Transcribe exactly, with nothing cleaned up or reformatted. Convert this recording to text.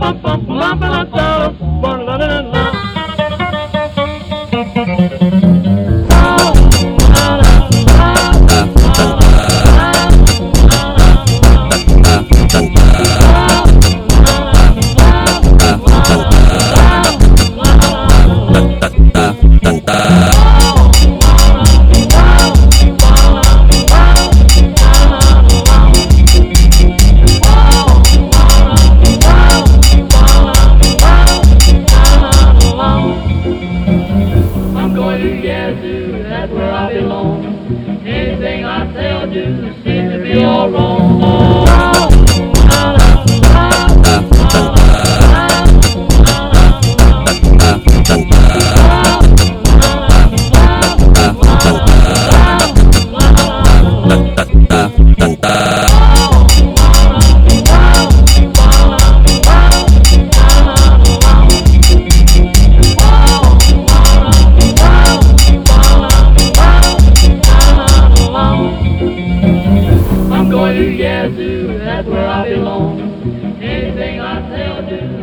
That's where I belong. Anything I say or do seems to be all wrong. Oh, I'm going to Yazoo, that's where I belong. Anything I say or do